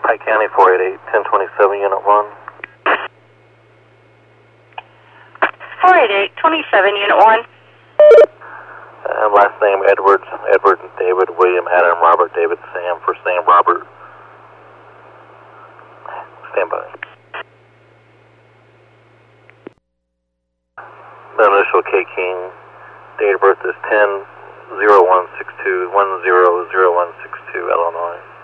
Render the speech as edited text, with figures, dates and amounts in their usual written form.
Pike County 488-1027, Unit 1. 488-27, Unit 1. Last name Edwards, Edward David, William Adam Robert David Sam for Sam Robert. Stand by. The initial K King, date of birth is 10-0162, 10-0162, Illinois.